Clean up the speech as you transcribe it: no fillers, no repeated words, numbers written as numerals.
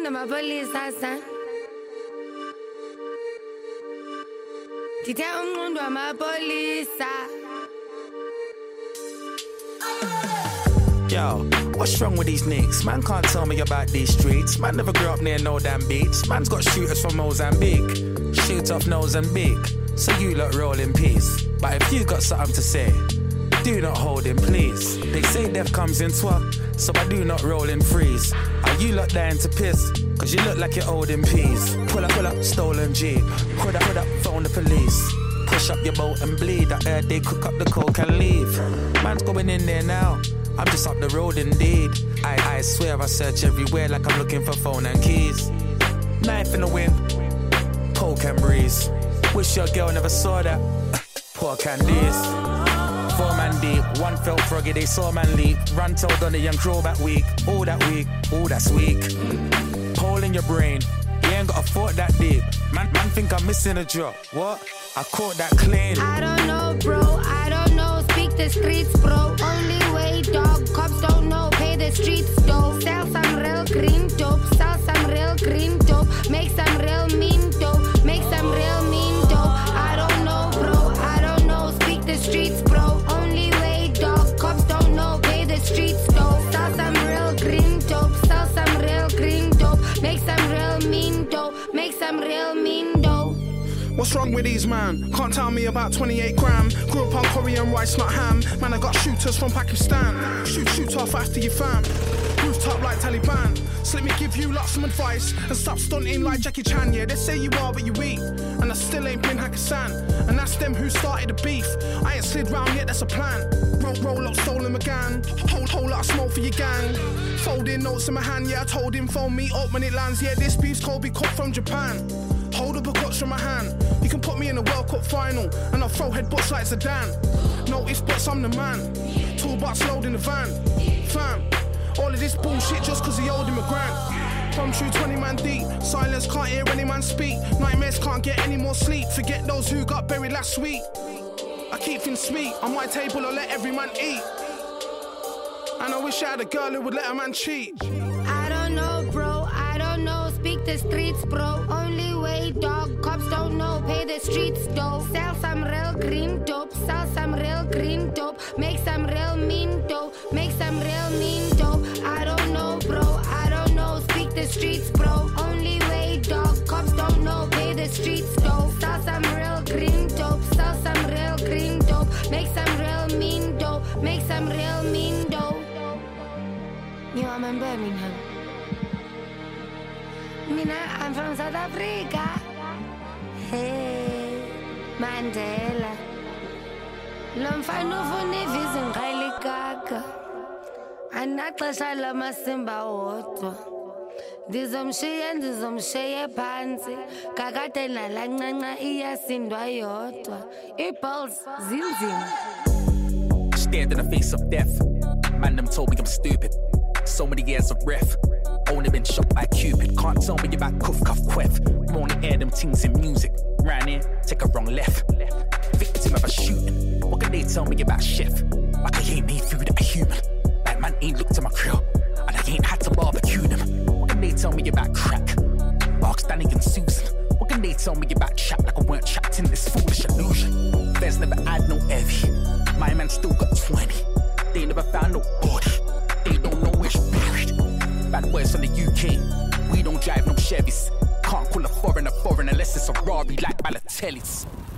Tifuna mapolisa san. Tithe umnqondo wamapolisa. Yo, what's wrong with these niggas? Man can't tell me about these streets. Man never grew up near no damn beats. Man's got shooters from Mozambique. Shoot off Mozambique. So you lot roll in peace. But if you got something to say, do not hold in, please. They say death comes in twelve, so I do not roll in freeze. Are you lot dying to piss? Cause you look like you're holding peas. Pull up, stolen Jeep. Put up, phone the police. Push up your boat and bleed. I heard they cook up the coke and leave. Man's going in there now. I'm just up the road indeed. I swear I search everywhere like I'm looking for phone and keys. Knife in the wind, coke and breeze. Wish your girl never saw that. Poor Candice. 4 man deep, one felt froggy, they saw man leap. Run told on the young crow back week. All that week, all that's weak. Hole in your brain, you ain't got a thought that deep. Man think I'm missing a drop. What? I caught that clean. I don't know, bro, I don't know. Speak the streets, bro. Only way, dog. Cops don't know. Pay the streets, though. Sell some real green dope. Sell some real green dope. Make some real mean dope. Make some real mean dope. I don't know, bro. I don't know. Speak the streets, bro. Only way, dog. Cops don't know. Pay the streets, though. Sell some real green dope. Sell some real green dope. Make some real mean dope. Make some real mean dope. What's wrong with these man? Can't tell me about 28 gram. Grew up on Korean rice, not ham. Man, I got shooters from Pakistan. Shoot off after you fam. Rooftop like Taliban. So let me give you lot some advice and stop stunting like Jackie Chan. Yeah, they say you are what you eat, and I still ain't been Hakkasan. And that's them who started the beef. I ain't slid round yet, that's a plan. Roll up, stolen McGann. Whole lot of smoke for your gang. Folding notes in my hand, yeah, I told him phone me up when it lands. Yeah, this beef's Kobe cut from Japan. Hold up a clutch from my hand. You can put me in a World Cup final and I'll throw headbutts like Zidane. Notice butts, I'm the man. Toolbox load in the van. Fam, all of this bullshit just cause he owed him a grand. From true 20 man deep. Silence, can't hear any man speak. Nightmares, can't get any more sleep. Forget those who got buried last week. I keep things sweet. On my table, I'll let every man eat. And I wish I had a girl who would let a man cheat. I don't know, bro, I don't know. Speak the streets, bro. Only way, dog. Cops don't know. Pay the streets, though. Sell some real green dope. Sell some real green dope. Make some real mean dope. Make some real mean dope. I don't know, bro, I don't know. Speak the streets, bro. Only way, dog. Cops don't know. Pay the streets, though. Sell some real green dope. Sell some real green dope. Make some real mean dope. Make some real mean dope. You are in Birmingham. Mina, I'm from South Africa. Hey, Mandela. Lomfana ufuna ivisa ngiqala ikaka. Anaxesha lamasimba wodwa. Ndizomshiya phansi. Kakade nalancanca iyasindwa yodwa. Iballs zinzima. Stared in the face of death. Man, them told me I'm stupid. So many years of ref. Only been shot by Cupid. Can't tell me about cuff, quef. Wanna air them things in music. Ran in, take a wrong left. Victim of a shooting. What can they tell me about chef? Like I ain't made food at a human. Like man ain't looked at my grill. And I ain't had to barbecue them. What can they tell me about crack? Barks, Danny and Susan. What can they tell me about chat like I weren't trapped in this foolish illusion? There's never had no heavy. My man still got 20. They never found no body. They don't know where she buried. Bad boys from the UK. We don't drive no Chevys. Can't call a foreign unless it's a Rari like Balotelli's.